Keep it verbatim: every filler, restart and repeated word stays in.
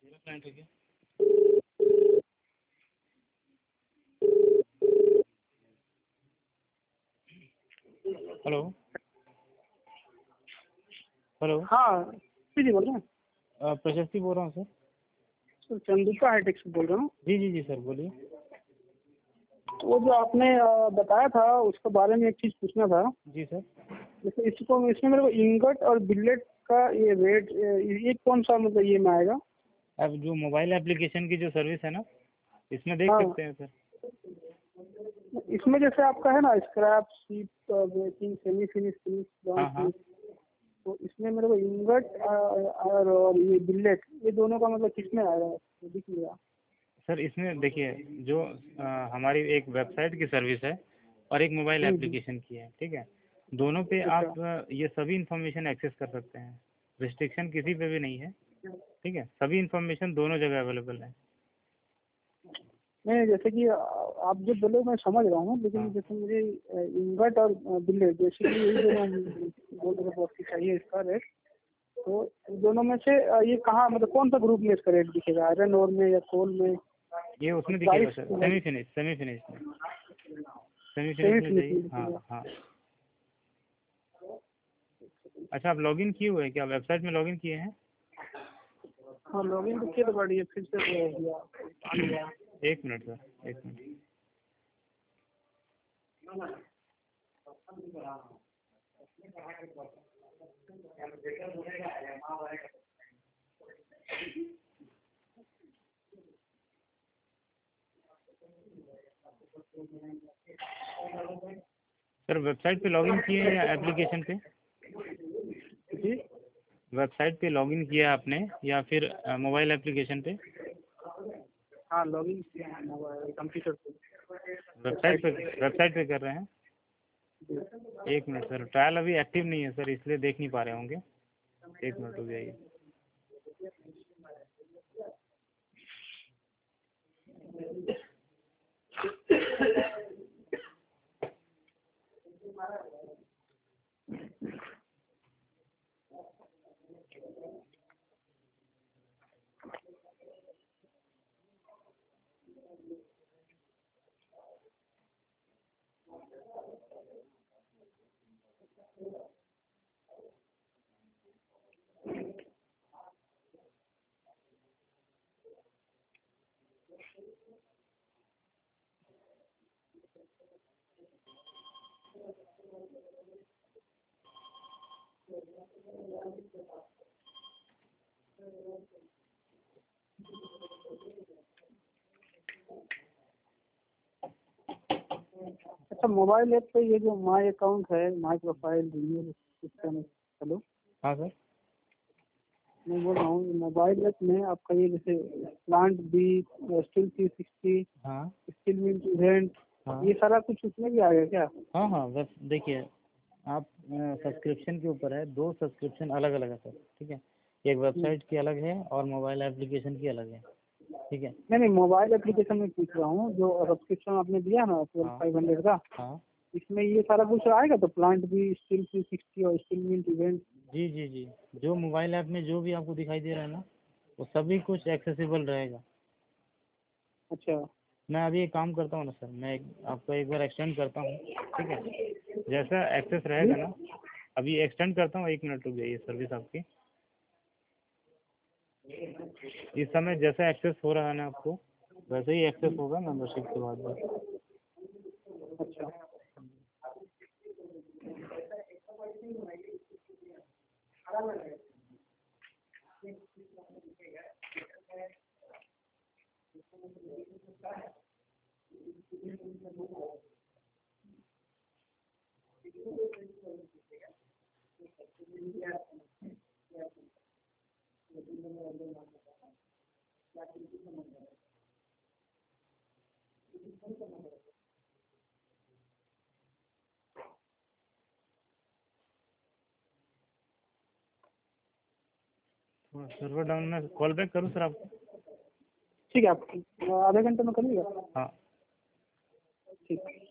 मेरा क्लाइंट है क्या? Hello hello. हाँ जी बोल रहे हैं। अ, प्रशस्ति बोल रहा हूँ सर। सर चंद्रिका हाईटेक से बोल रहा हूँ। जी जी जी सर बोलिए। वो जो आपने अ, बताया था उसके बारे में एक चीज़ पूछना था। जी सर। जैसे इसको इसमें मेरे को इंगट और बिलेट का ये रेट ये कौन सा मतलब ये में आएगा? अब जो मोबाइल एप्लीकेशन की जो सर्विस है ना, इसमें देख हाँ सकते हैं सर। इसमें जैसे आपका है ना scrap sheet breaking semi finish finish हाँ हाँ। तो इसमें मेरे को इंगट और और ये बिलेट ये दोनों का मतलब किसमें आएगा दिख लिया? सर इसमें देखिए, जो अ, हमारी एक वेबसाइट की सर्विस है और एक मोबाइल हम्म हम्म, एप्लीकेशन की है, ठीक है। दोनों पे अच्छा आप अ, ये सभी इंफॉर्मेशन एक्सेस कर सकते हैं। रिस्ट्रिक्शन किसी पे भी नहीं है, ठीक है। सभी इंफॉर्मेशन दोनों जगह अवेलेबल है। नहीं जैसे कि आ- आप जो बोले मैं समझ रहा हूँ लेकिन हाँ जैसे मुझे इंगट और बिलेट बेसिकली यही दोनों हम बोल रहे बहुत की चाहिए इसका रेट। तो इन दोनों में से आ, ये कहाँ मतलब कौन सा ग्रुप में इसका रेट दिखेगा आयरन ओर में या कोल में? ये और उसमें दिखेगा price sir, semi finish semi finish में। सेमी फिनिश सेमी में फिनिश चाहिए, में हाँ दिखेगा? हाँ। अच्छा, आप लॉगिन किए हुए हैं क्या? वेबसाइट में लॉगिन किए हैं? हाँ लॉगिन तो किया तो बढ़िया फिर से वो हो गया आ गया। एक मिनट सर, एक मिनट। सर वेबसाइट पे लॉगिन किए हैं या एप्लीकेशन पे? जी वेबसाइट पे लॉगिन किया आपने या फिर मोबाइल एप्लीकेशन पे? हाँ लॉगिन किया है मोबाइल कंप्यूटर पे वेबसाइट वेबसाइट पे, पे। वेबसाइट पे कर रहे हैं। एक मिनट सर, ट्रायल अभी एक्टिव नहीं है सर, इसलिए देख नहीं पा रहे होंगे। एक मिनट रुक जाइए। अच्छा मोबाइल ऐप पे ये जो माई अकाउंट है my profile renew system hello हाँ सर। मैं बोल रहा हूँ मोबाइल ऐप में आपका ये जैसे plant B steel three sixty हाँ स्टिल मिंट इवेंट हाँ ये सारा कुछ उसमें भी आ गया क्या? हाँ हाँ, बस देखिए, आप सब्सक्रिप्शन के ऊपर है। दो सब्सक्रिप्शन अलग अलग है सर, ठीक है। एक हम्म, वेबसाइट की अलग है और मोबाइल एप्लीकेशन की अलग है, ठीक है। नहीं नहीं मोबाइल एप्लीकेशन में पूछ रहा हूँ जो सब्सक्रिप्शन आपने दिया ना ट्वेल्व हाँ फाइव हंड्रेड का हाँ इसमें ये सारा कुछ आएगा तो प्लांट भी स्टिल थ्री सिक्सटी और स्टिल मिंट इवेंट? जी जी जी, जो मोबाइल ऐप में जो भी आपको दिखाई दे रहा है ना, वो सभी कुछ एक्सेसिबल रहेगा। अच्छा मैं अभी एक काम करता हूँ ना सर, मैं एक, आपको एक बार एक्सटेंड करता हूँ, ठीक है। जैसा एक्सेस जी रहेगा ना, अभी एक्सटेंड करता हूँ, एक मिनट रुक जाइए। सर्विस आपकी इस समय जैसा एक्सेस हो रहा है ना आपको, वैसे ही एक्सेस होगा मेंबरशिप के बाद भी। अच्छा सर्वर डाउन में कॉल बैक करूँ सर आपको? ठीक है आप आधे घंटे में करिएगा। हाँ। ठीक